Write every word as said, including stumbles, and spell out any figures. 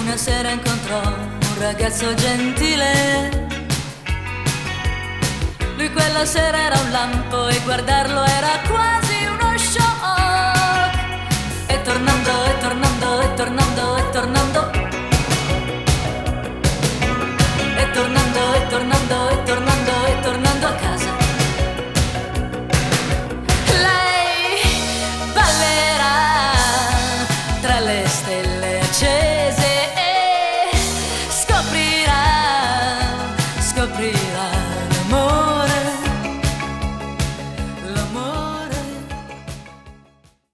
Una sera incontrò un ragazzo gentile. Lui quella sera era un lampo e guardarlo era